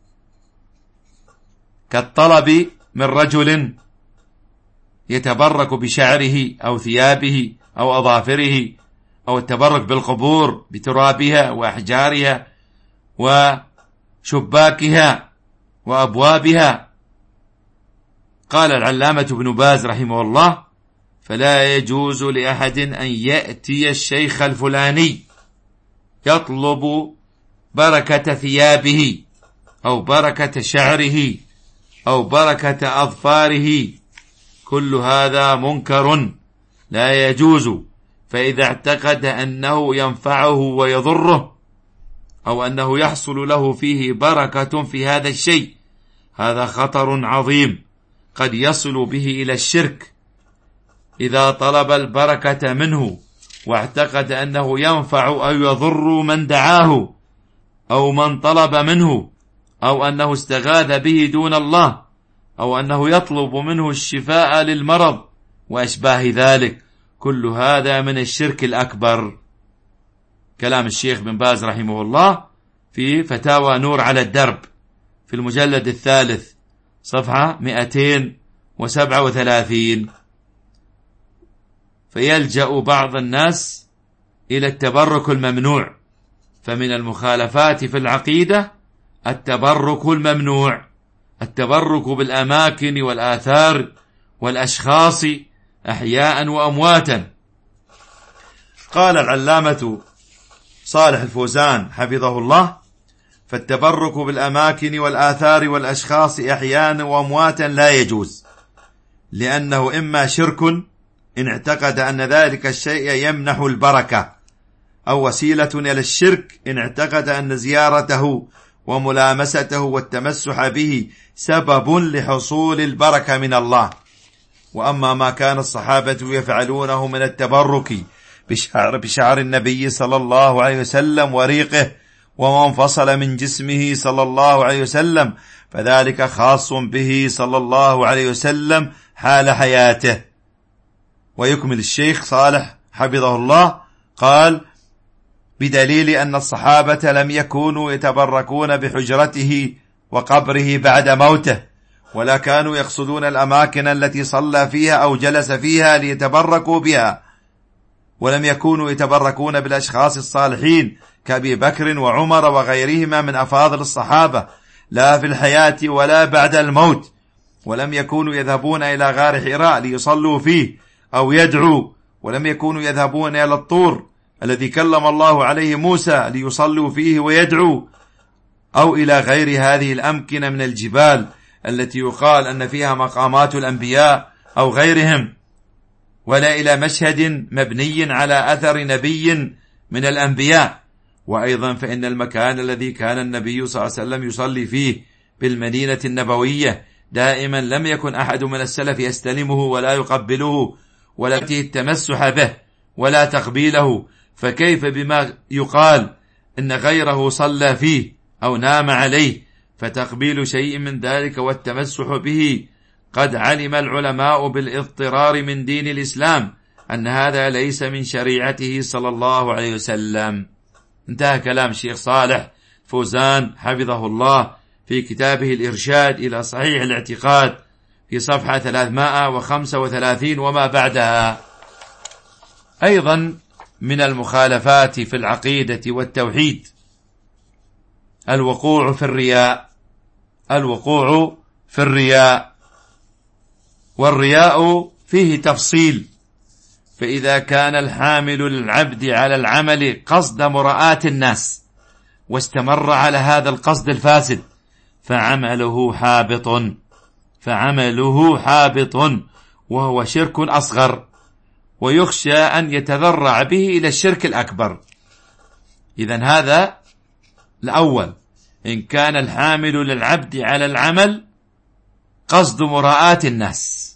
B: كالطلب من رجل يتبرك بشعره أو ثيابه أو أظافره، أو التبرك بالقبور بترابها وأحجارها وشباكها وأبوابها. قال العلامة ابن باز رحمه الله: فلا يجوز لأحد أن يأتي الشيخ الفلاني يطلب بركة ثيابه أو بركة شعره أو بركة أظفاره، كل هذا منكر لا يجوز. فإذا اعتقد أنه ينفعه ويضره أو أنه يحصل له فيه بركة في هذا الشيء، هذا خطر عظيم قد يصل به إلى الشرك. إذا طلب البركة منه واعتقد أنه ينفع أو يضر من دعاه أو من طلب منه، أو أنه استغاث به دون الله، أو أنه يطلب منه الشفاء للمرض وأشباه ذلك، كل هذا من الشرك الأكبر. كلام الشيخ بن باز رحمه الله في فتاوى نور على الدرب في المجلد 3 صفحة 237. فيلجأ بعض الناس إلى التبرك الممنوع، فمن المخالفات في العقيدة التبرك الممنوع، التبرك بالأماكن والآثار والأشخاص أحياء وأمواتا. قال العلامة صالح الفوزان حفظه الله: فالتبرك بالأماكن والآثار والأشخاص أحياء وأمواتا لا يجوز، لأنه إما شرك إن اعتقد أن ذلك الشيء يمنح البركة، أو وسيلة إلى الشرك إن اعتقد أن زيارته وملامسته والتمسح به سبب لحصول البركة من الله. وأما ما كان الصحابة يفعلونه من التبرك بشعر النبي صلى الله عليه وسلم وريقه وما انفصل من جسمه صلى الله عليه وسلم، فذلك خاص به صلى الله عليه وسلم حال حياته. ويكمل الشيخ صالح حفظه الله قال: بدليل أن الصحابة لم يكونوا يتبركون بحجرته وقبره بعد موته، ولا كانوا يقصدون الأماكن التي صلى فيها أو جلس فيها ليتبركوا بها، ولم يكونوا يتبركون بالأشخاص الصالحين كأبي بكر وعمر وغيرهما من أفاضل الصحابة لا في الحياة ولا بعد الموت، ولم يكونوا يذهبون إلى غار حراء ليصلوا فيه أو يدعوا، ولم يكونوا يذهبون إلى الطور الذي كلم الله عليه موسى ليصلوا فيه ويدعوا، أو إلى غير هذه الأمكنة من الجبال التي يقال أن فيها مقامات الأنبياء أو غيرهم، ولا إلى مشهد مبني على أثر نبي من الأنبياء. وأيضا فإن المكان الذي كان النبي صلى الله عليه وسلم يصلي فيه بالمدينة النبوية دائما لم يكن أحد من السلف يستلمه ولا يقبله ولا يأتيه التمسح به ولا تقبيله، فكيف بما يقال إن غيره صلى فيه أو نام عليه؟ فتقبيل شيء من ذلك والتمسح به قد علم العلماء بالاضطرار من دين الإسلام أن هذا ليس من شريعته صلى الله عليه وسلم. انتهى كلام الشيخ صالح فوزان حفظه الله في كتابه الإرشاد إلى صحيح الاعتقاد في صفحة 335 وما بعدها. أيضا من المخالفات في العقيدة والتوحيد الوقوع في الرياء. الوقوع في الرياء، والرياء فيه تفصيل، فإذا كان الحامل للعبد على العمل قصد مراءة الناس واستمر على هذا القصد الفاسد فعمله حابط وهو شرك أصغر، ويخشى أن يتذرع به إلى الشرك الأكبر. إذن هذا الأول، إن كان الحامل للعبد على العمل قصد مراءة الناس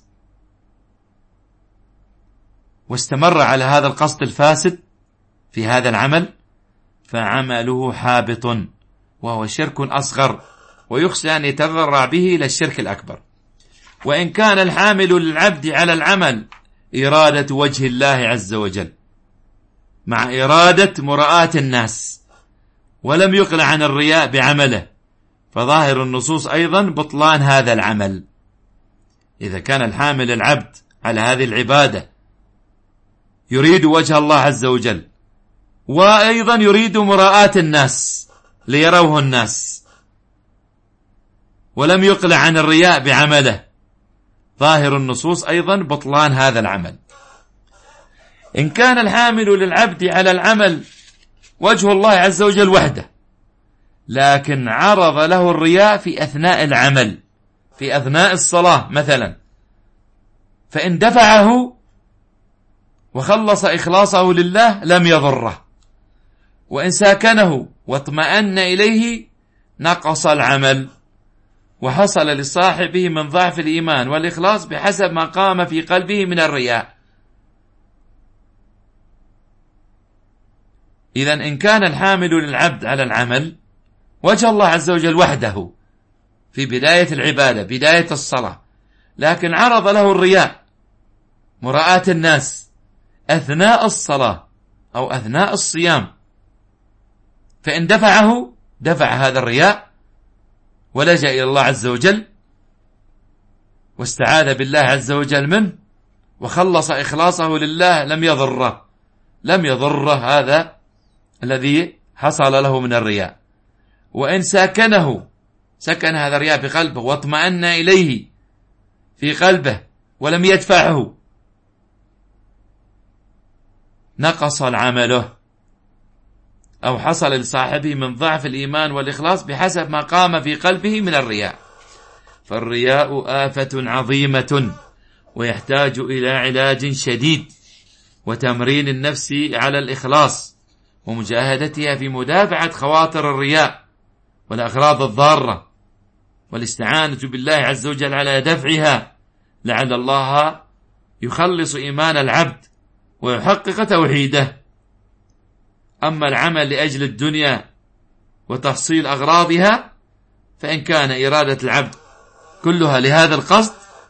B: واستمر على هذا القصد الفاسد في هذا العمل فعمله حابط وهو شرك أصغر، ويخشى أن يتذرع به إلى الشرك الأكبر. وإن كان الحامل للعبد على العمل إرادة وجه الله عز وجل مع إرادة مراءة الناس ولم يقلع عن الرياء بعمله، فظاهر النصوص أيضا بطلان هذا العمل. إذا كان الحامل العبد على هذه العبادة يريد وجه الله عز وجل وأيضا يريد مراءة الناس ليروه الناس ولم يقلع عن الرياء بعمله، ظاهر النصوص أيضا بطلان هذا العمل. إن كان الحامل للعبد على العمل وجه الله عز وجل وحده، لكن عرض له الرياء في أثناء العمل، في أثناء الصلاة مثلا، فإن دفعه وخلص إخلاصه لله لم يضره، وإن ساكنه واطمأن إليه نقص العمل، وحصل لصاحبه من ضعف الإيمان والإخلاص بحسب ما قام في قلبه من الرياء. إذن إن كان الحامل للعبد على العمل وجه الله عز وجل وحده في بداية العبادة، بداية الصلاة، لكن عرض له الرياء مراءة الناس أثناء الصلاة أو أثناء الصيام، فإن دفع هذا الرياء ولجأ إلى الله عز وجل واستعاذ بالله عز وجل منه وخلص إخلاصه لله لم يضره هذا الذي حصل له من الرياء. وإن سكن هذا الرياء بقلبه واطمأن إليه في قلبه ولم يدفعه نقص عمله، أو حصل لصاحبه من ضعف الإيمان والإخلاص بحسب ما قام في قلبه من الرياء. فالرياء آفة عظيمة ويحتاج إلى علاج شديد وتمرين النفس على الإخلاص ومجاهدتها في مدافعة خواطر الرياء والأغراض الضارة والاستعانة بالله عز وجل على دفعها، لعل الله يخلص إيمان العبد ويحقق توحيده. أما العمل لأجل الدنيا وتحصيل أغراضها، فإن كان إرادة العبد كلها لهذا القصد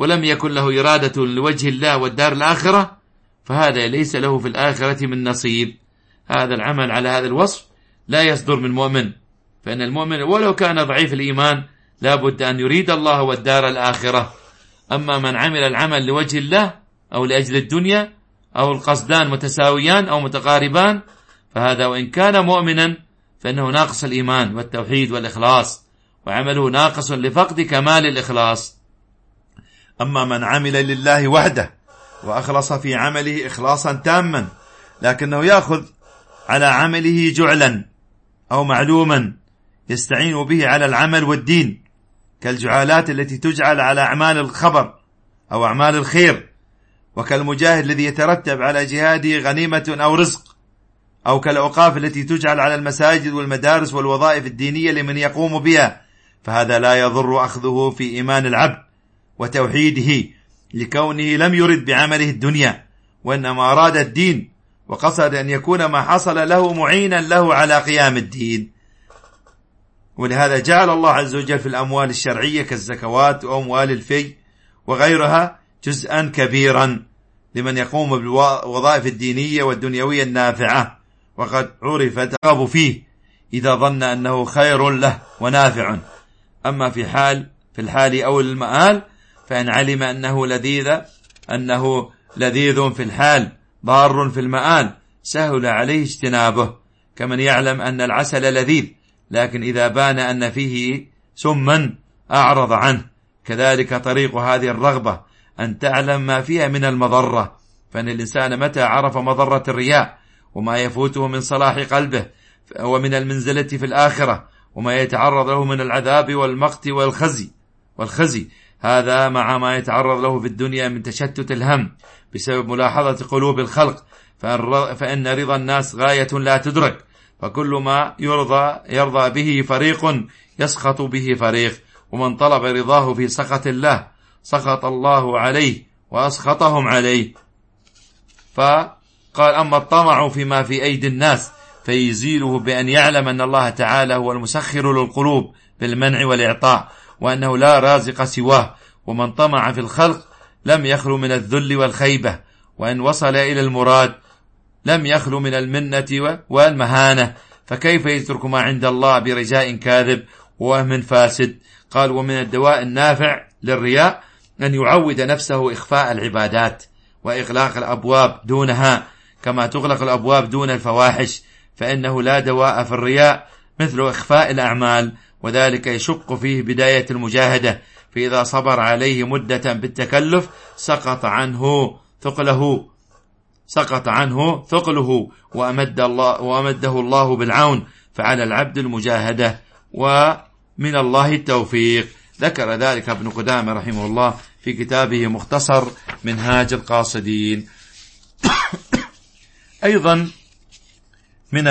B: ولم يكن له إرادة لوجه الله والدار الآخرة، فهذا ليس له في الآخرة من نصيب. هذا العمل على هذا الوصف لا يصدر من مؤمن، فإن المؤمن ولو كان ضعيف الإيمان لا بد أن يريد الله والدار الآخرة. أما من عمل العمل لوجه الله أو لأجل الدنيا أو القصدان متساويان أو متقاربان، فهذا وإن كان مؤمنا فإنه ناقص الإيمان والتوحيد والإخلاص، وعمله ناقص لفقد كمال الإخلاص. أما من عمل لله وحده وأخلص في عمله إخلاصا تاما، لكنه يأخذ على عمله جعلا أو معلوما يستعين به على العمل والدين، كالجعالات التي تجعل على أعمال الخبر أو أعمال الخير، وكالمجاهد الذي يترتب على جهاده غنيمة أو رزق، أو كالأوقاف التي تجعل على المساجد والمدارس والوظائف الدينية لمن يقوم بها، فهذا لا يضر أخذه في إيمان العبد وتوحيده، لكونه لم يرد بعمله الدنيا، وإنما أراد الدين، وقصد أن يكون ما حصل له معينا له على قيام الدين. ولهذا جعل الله عز وجل في الأموال الشرعية كالزكوات وأموال الفي وغيرها جزءا كبيرا لمن يقوم بالوظائف الدينية والدنيوية النافعة، وقد عرف الترغب فيه إذا ظن أنه خير له ونافع. أما في الحال أو المآل، فإن علم أنه لذيذ في الحال ضار في المآل سهل عليه اجتنابه، كمن يعلم أن العسل لذيذ لكن إذا بان أن فيه سما أعرض عنه. كذلك طريق هذه الرغبة أن تعلم ما فيها من المضرة، فإن الإنسان متى عرف مضرة الرياء وما يفوته من صلاح قلبه ومن المنزلة في الآخرة وما يتعرض له من العذاب والمقت والخزي، هذا مع ما يتعرض له في الدنيا من تشتت الهم بسبب ملاحظة قلوب الخلق، فإن رضا الناس غاية لا تدرك، فكل ما يرضى به فريق يسخط به فريق، ومن طلب رضاه في سخط الله سخط الله عليه وأسخطهم عليه. فقال: أما الطمع فيما في أيدي الناس فيزيله بأن يعلم أن الله تعالى هو المسخر للقلوب بالمنع والإعطاء، وأنه لا رازق سواه. ومن طمع في الخلق لم يخلو من الذل والخيبة، وإن وصل إلى المراد لم يخلو من المنة والمهانة، فكيف يترك ما عند الله برجاء كاذب ووهم فاسد؟ قال: ومن الدواء النافع للرياء أن يعود نفسه إخفاء العبادات وإغلاق الأبواب دونها كما تغلق الأبواب دون الفواحش، فإنه لا دواء في الرياء مثل إخفاء الأعمال، وذلك يشق فيه بداية المجاهدة، فإذا صبر عليه مدة بالتكلف سقط عنه ثقله وأمده الله بالعون، فعلى العبد المجاهدة ومن الله التوفيق. ذكر ذلك ابن قدامة رحمه الله في كتابه مختصر منهاج القاصدين. أيضا من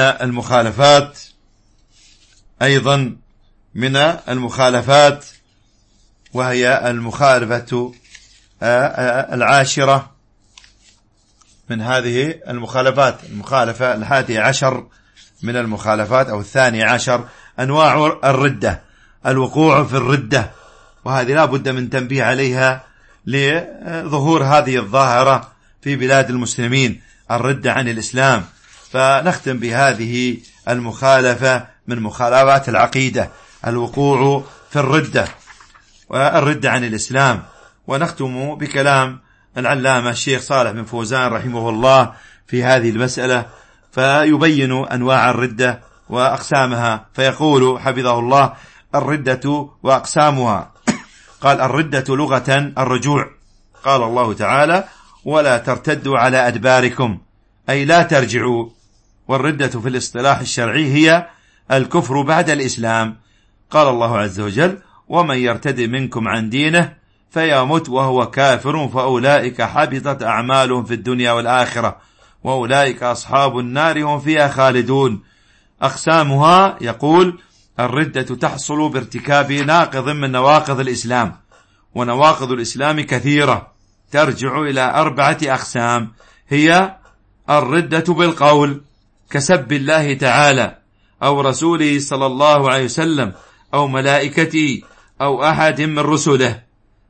B: المخالفات وهي المخالفة العاشرة من هذه المخالفات، المخالفة 11 من المخالفات أو 12، أنواع الردة، الوقوع في الردة، وهذه لا بد من تنبيه عليها لظهور هذه الظاهرة في بلاد المسلمين، الردة عن الإسلام. فنختم بهذه المخالفة من مخالفات العقيدة، الوقوع في الردة والردة عن الإسلام. ونختم بكلام العلامة الشيخ صالح بن فوزان رحمه الله في هذه المسألة، فيبين أنواع الردة وأقسامها، فيقول حفظه الله: الردة وأقسامها. قال: الردة لغة الرجوع، قال الله تعالى: ولا ترتدوا على أدباركم، أي لا ترجعوا. والردة في الاصطلاح الشرعي هي الكفر بعد الإسلام. قال الله عز وجل: ومن يرتد منكم عن دينه فيمت وهو كافر فأولئك حبطت أعمالهم في الدنيا والآخرة وأولئك أصحاب النار هم فيها خالدون. أقسامها، يقول: الردة تحصل بارتكاب ناقض من نواقض الإسلام، ونواقض الإسلام كثيرة ترجع إلى 4 أقسام، هي الردة بالقول كسب الله تعالى أو رسوله صلى الله عليه وسلم أو ملائكته أو أحد من رسله،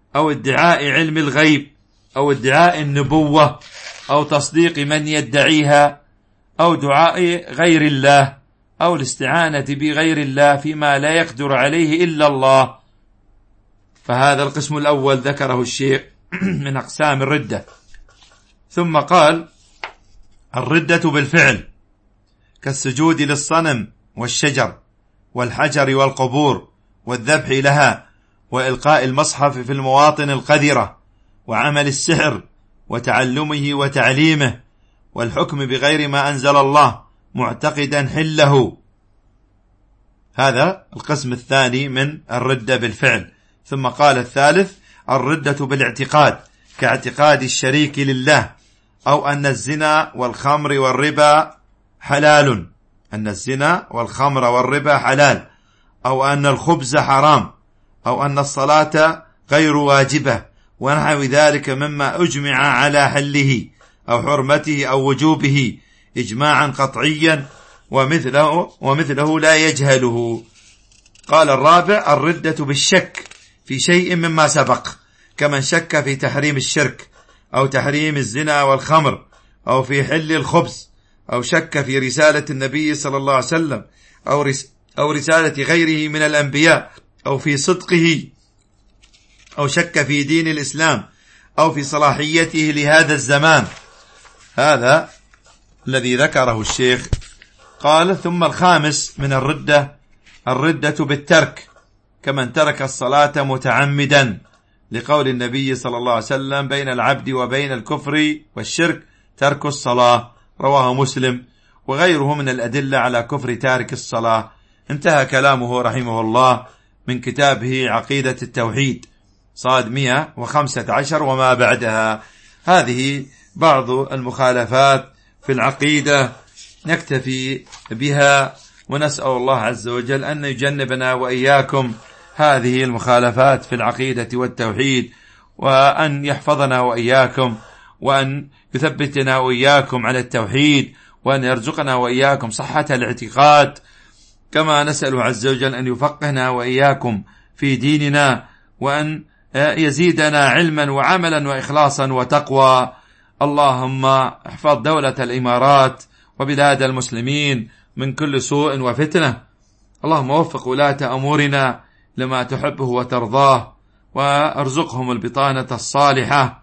B: أو ادعاء علم الغيب أو ادعاء النبوة أو تصديق من يدعيها أو دعاء غير الله أو الاستعانة بغير الله فيما لا يقدر عليه إلا الله. فهذا القسم الأول ذكره الشيخ من أقسام الردة. ثم قال: الردة بالفعل كالسجود للصنم والشجر والحجر والقبور والذبح لها وإلقاء المصحف في المواطن القذرة وعمل السحر وتعلمه وتعليمه والحكم بغير ما أنزل الله معتقدا حله. هذا القسم الثاني من الردة بالفعل. ثم قال الثالث: الردة بالاعتقاد كاعتقاد الشريك لله أو أن الزنا والخمر والربا حلال، أن الزنا والخمر والربا حلال، أو أن الخبز حرام، أو أن الصلاة غير واجبة ونحو ذلك مما أجمع على حله أو حرمته أو وجوبه إجماعا قطعيا ومثله لا يجهله. قال الرابع: الردة بالشك في شيء مما سبق، كمن شك في تحريم الشرك أو تحريم الزنا والخمر أو في حل الخبز، أو شك في رسالة النبي صلى الله عليه وسلم أو رسالة غيره من الأنبياء أو في صدقه، أو شك في دين الإسلام أو في صلاحيته لهذا الزمان. هذا الذي ذكره الشيخ. قال: ثم الخامس من الردة بالترك، كمن ترك الصلاة متعمدا، لقول النبي صلى الله عليه وسلم: بين العبد وبين الكفر والشرك ترك الصلاة، رواه مسلم وغيره من الأدلة على كفر تارك الصلاة. انتهى كلامه رحمه الله من كتابه عقيدة التوحيد، صاد 115 وما بعدها. هذه بعض المخالفات في العقيدة نكتفي بها، ونسأل الله عز وجل أن يجنبنا وإياكم هذه المخالفات في العقيدة والتوحيد، وأن يحفظنا وإياكم، وأن يثبتنا وإياكم على التوحيد، وأن يرزقنا وإياكم صحة الاعتقاد، كما نسأل عز وجل أن يفقهنا وإياكم في ديننا، وأن يزيدنا علما وعملا وإخلاصا وتقوى. اللهم احفظ دولة الإمارات وبلاد المسلمين من كل سوء وفتنة. اللهم وفق ولاة أمورنا لما تحبه وترضاه، وارزقهم البطانة الصالحة،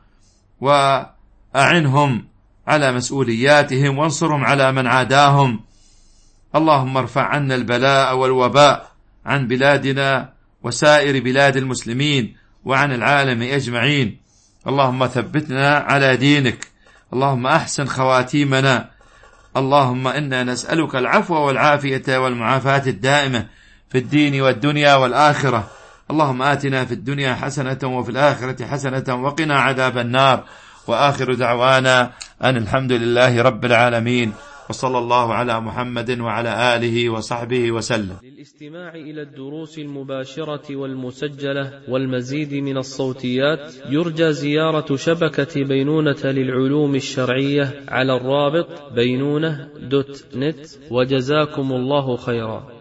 B: وأعنهم على مسؤولياتهم، وانصرهم على من عاداهم. اللهم ارفع عنا البلاء والوباء عن بلادنا وسائر بلاد المسلمين وعن العالم أجمعين. اللهم ثبتنا على دينك، اللهم أحسن خواتيمنا. اللهم إنا نسألك العفو والعافية والمعافاة الدائمة في الدين والدنيا والآخرة. اللهم آتنا في الدنيا حسنة وفي الآخرة حسنة وقنا عذاب النار. وآخر دعوانا أن الحمد لله رب العالمين، وصلى الله على محمد وعلى آله وصحبه وسلم.
A: للاستماع إلى الدروس المباشرة والمسجلة والمزيد من الصوتيات يرجى زيارة شبكة بينونة للعلوم الشرعية على الرابط بينونة.net. وجزاكم الله خيرا.